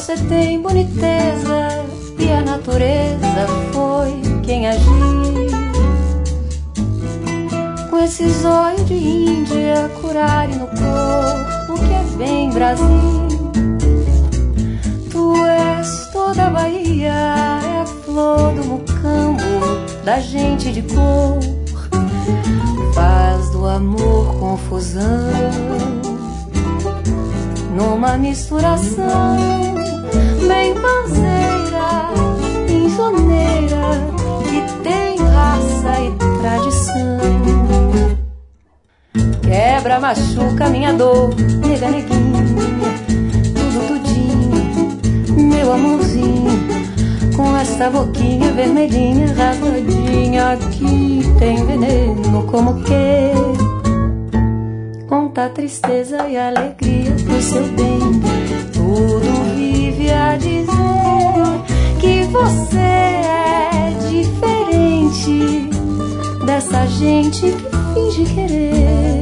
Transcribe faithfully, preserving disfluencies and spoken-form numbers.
Você tem boniteza e a natureza foi quem agiu. Com esses olhos de Índia, curare no corpo que é bem Brasil. Tu és toda a Bahia, é a flor do mucambo, da gente de cor. Faz do amor confusão numa misturação bem panzeira, insoneira, que tem raça e tradição. Quebra, machuca minha dor, nega, neguinha, tudo tudinho, meu amorzinho, com essa boquinha vermelhinha, rasgadinha, aqui tem veneno como que conta a tristeza e a alegria pro seu bem. Tudo vive a dizer que você é diferente dessa gente que finge querer.